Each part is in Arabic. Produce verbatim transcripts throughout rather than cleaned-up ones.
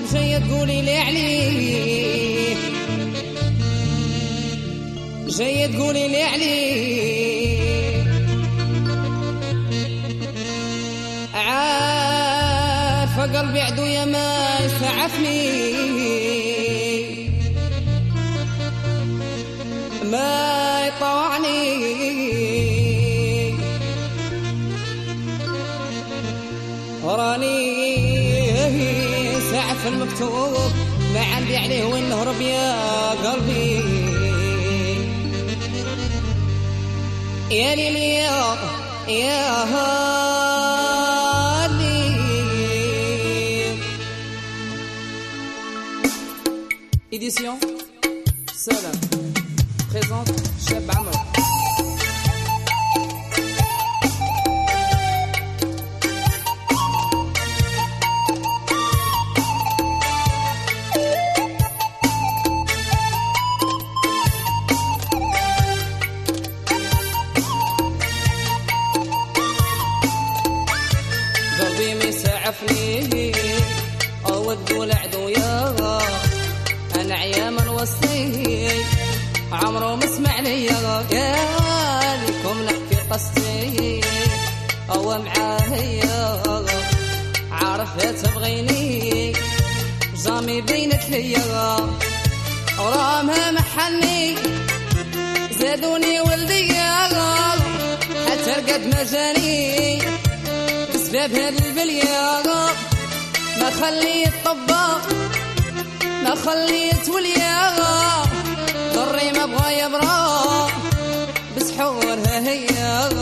جاية تقولي لي عليه، جاية تقولي لي عليه، عارفة قلبي عدو يا ما يسعفني، ما يطوعني، راني سعف المكتوب ما عندي عليه وين نهرب يا قلبي، يا ليلي يا يا هالي. Édition Salam présente Cheb Amr. قلبي مسعفني او تقول عدويا، انا عياما وصي عمره ما سمع ليا، يا لكم نحكي قصتي او معاهيا، عارف تبغيني جامي بينك ليا، ورامها محني زادوني ولديا، حتى رقد مجاني بسبب هاد البليا، ما خليت طباق ما خليت وليا، ضري ما بغا يبرا بسحورها هي،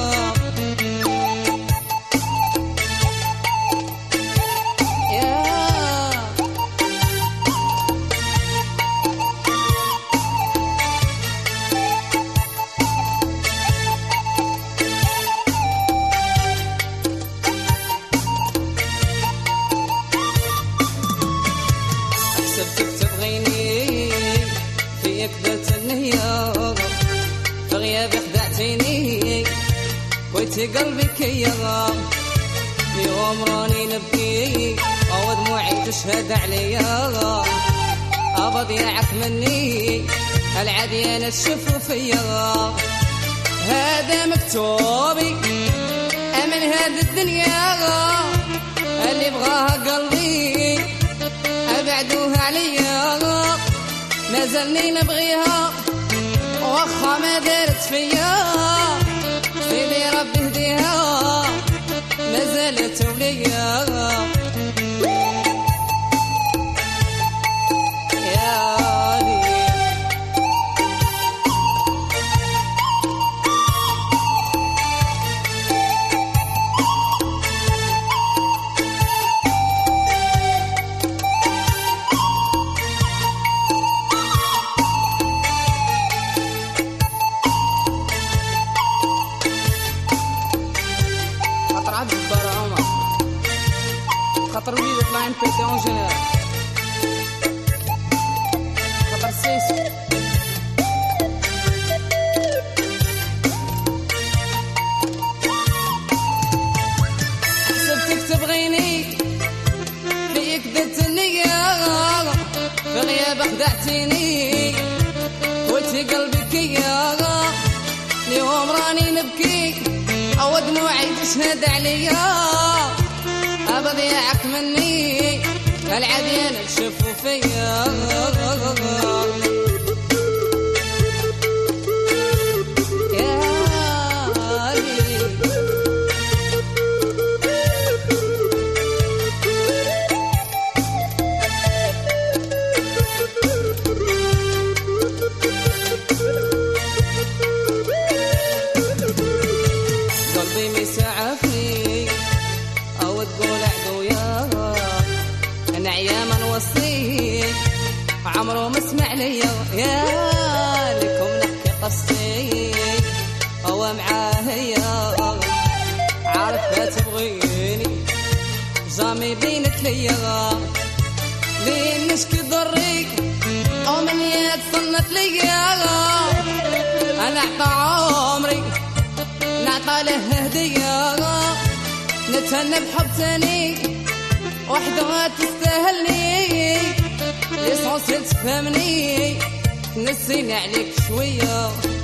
حسبتك تبغيني فيك درت النية، في غيابي خدعتيني كويتي قلبي كيا، في يوم راني نبكي او دموعي تشهد عليا، ابضيعك مني العديان تشوفوا فيا، هذا مكتوبي امن هذه الدنيا، اللي بغاها قلبي ابعدوها عليا، ما زلني نبغيها واخا ما دارت فيا، سيدي ربي هديها ما زالت وليا، يا خطر وليد يطلع ام بي تي اون جينيرال، خطر سيسي حسبتك تبغيني فيك درت النية، في غياب خدعتيني قلتي قلبي كيا، اليوم راني نبكي او دموعي تشهد عليا، أبضيعك مني العديان تشوفوا فيا، يا لي قلبي مسعفني او تقول عدويا، انا عياما وصي عمره ما سمع ليا، يا لكم نحكي قصتي او معاهيا، عارفة تبغيني جامي بينك ليا، لين نشكي ضري او من يد صنت ليا، انا اعطى عمري نعطى له هدية، نتهنى بحب ثاني وحدها تستاهلني، تفهمني نسيني عليك شويه